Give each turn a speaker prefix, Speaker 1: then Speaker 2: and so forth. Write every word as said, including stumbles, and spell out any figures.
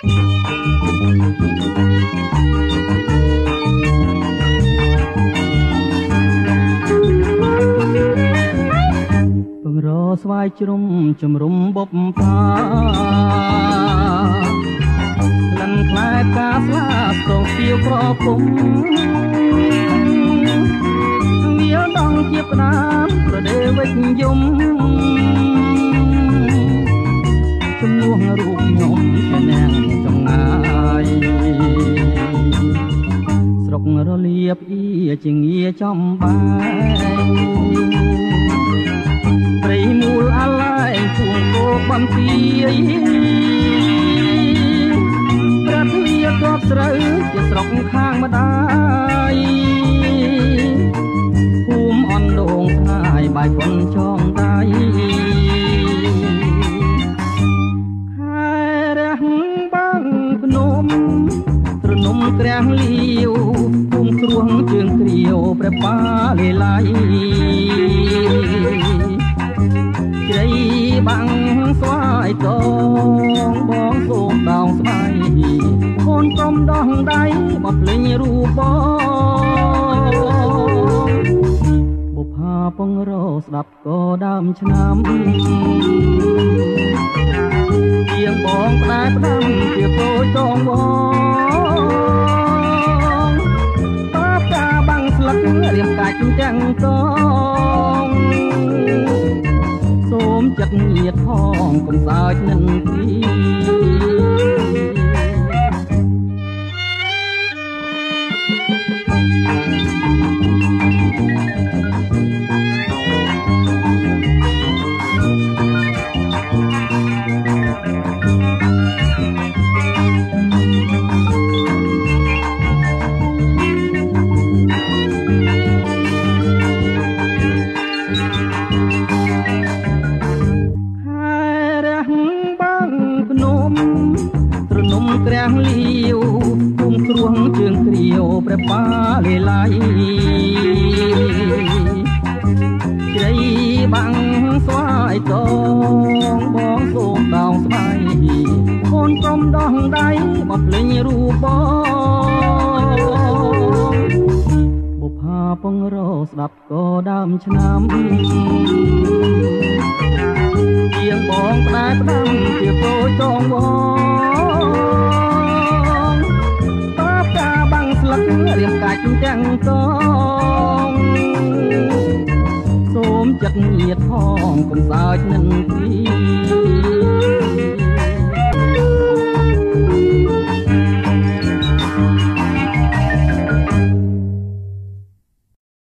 Speaker 1: ពងរស្វាយជ្រុំជំរុំបុព្វា លិនខ្លែផ្កាស្លាបត្រង់ពីប្រពំវាដងជាផ្ដាមប្រដេវិជ្ជយមជំនួសរូបខ្ញុំជាអ្នកចំងាយស្រុករលៀបអ៊ីជាងារចំបែងព្រៃមូលអាឡែងជួងគោបំពីប្រធាទបស្រូវជាស្រុកខាងម្ដាយភូមិអណ្ដូងស្ងាយបាយប៉ុនចងដៃខែរះបាំងភ្នំត្រនំក្រាំងលាវភូមិគ្រួងជើងគ្រាវព្រះបាលេឡៃជ្រៃបាំងស្វាយតងបងសូមដងស្បៃអូនក្រុមដោះដៃមកភ្លេងរូបបងបុប្ផាពងរស្ដាប់ក៏ដើមឆ្នាំជាងបងផ្ដែផ្ដាំជាតូចតងបងតាផ្កាបាំងស្លឹករៀមកាច់ទាំងតងសូមចិត្តញាតផងកុំសើចនឹងទីត្រនំក្រាំងលាវភូមិគ្រួងជើងគ្រាវព្រះបាលេឡៃជ្រៃបាំងស្វាយតងបងសូមដងស្បៃអូនក្រុមដោះដៃមកភ្លេងរូបបងបុប្ផាពងរស្ដាប់ក៏ដើមឆ្នាំជាងបងផ្ដែផ្ដាំជាតូចតងបងតាផ្កាបាំងស្លឹករៀមកាច់ទាំងតងសូមចិត្តញាតផងកុំសើចនឹងទី